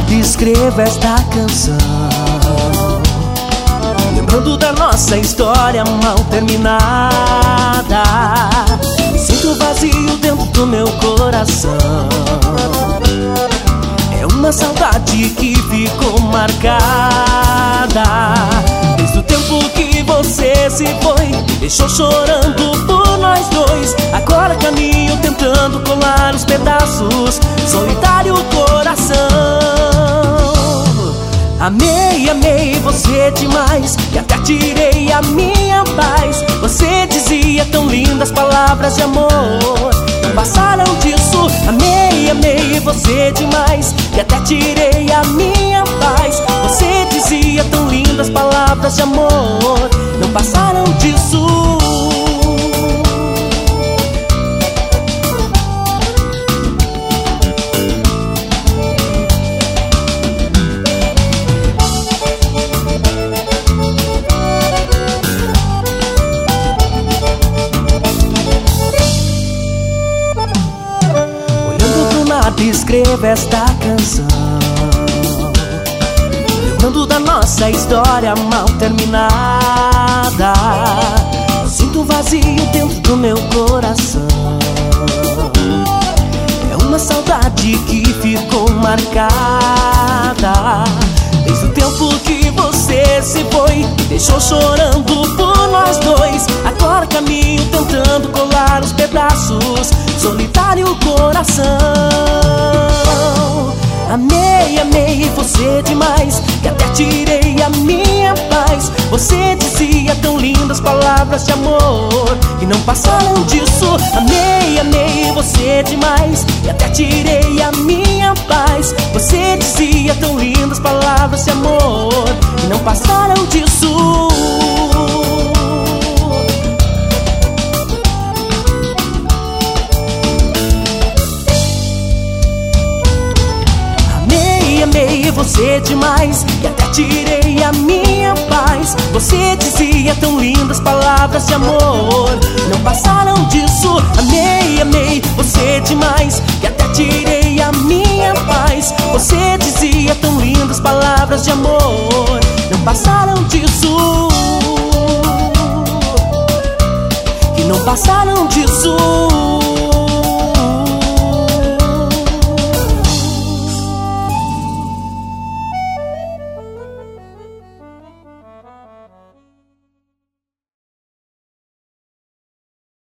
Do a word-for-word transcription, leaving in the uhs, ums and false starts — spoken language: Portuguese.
nada escrevo esta canção, lembrando da nossa história mal terminada. Sinto vazio dentro do meu coração, é uma saudade que ficou marcada. Desde o tempo que você se foi, me deixou chorando por nós dois. Agora caminho tentando colar os pedaços, solitário coração. Amei, amei você demais, e até tirei a minha paz. Você dizia tão lindas palavras de amor, não passaram disso. Amei, amei você demais, e até tirei a minha paz. Você dizia tão lindas palavras de amor, não passaram disso. Escreva esta canção, lembrando da nossa história mal terminada. Sinto um vazio dentro do meu coração, é uma saudade que ficou marcada. Desde o tempo que você se foi, me deixou chorando por nós dois. Agora caminho tentando colar os pedaços, solitário coração. Amei, amei você demais, que até tirei a minha paz. Você dizia tão lindas palavras de amor, que não passaram disso. Amei, amei você demais, que até tirei a minha paz. Você dizia tão lindas palavras de amor, que não passaram disso. Amei você demais, que até tirei a minha paz. Você dizia tão lindas palavras de amor, não passaram disso. Amei, amei você demais, que até tirei a minha paz. Você dizia tão lindas palavras de amor, não passaram disso. Que não passaram disso.